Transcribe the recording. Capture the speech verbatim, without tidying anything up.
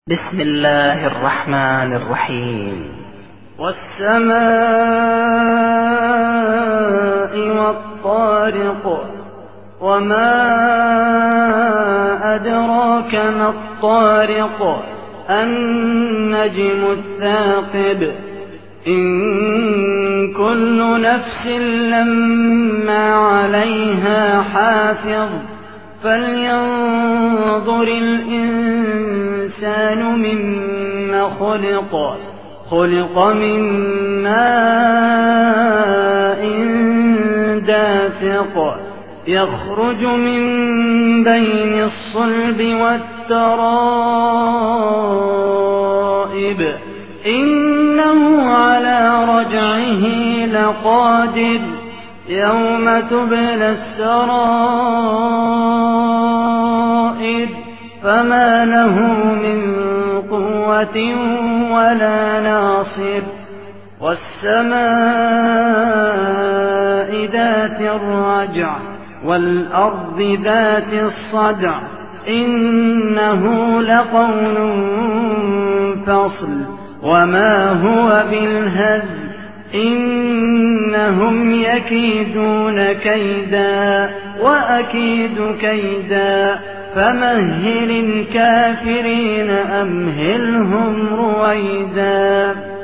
بسم الله الرحمن الرحيم. والسماء والطارق وما أدراك ما الطارق النجم الثاقب إن كل نفس لما عليها حافظ فلينظر الإنسان مما خلق خلق من ماء دافق يخرج من بين الصلب والترائب إنه على رجعه لقادر يوم تبلى السرائر فما له من قوة ولا ناصر والسماء ذات الرجع والأرض ذات الصدع إنه لقول فصل وما هو بالهزل إنهم يكيدون كيدا وأكيد كيدا فمهل الكافرين أمهلهم رويدا.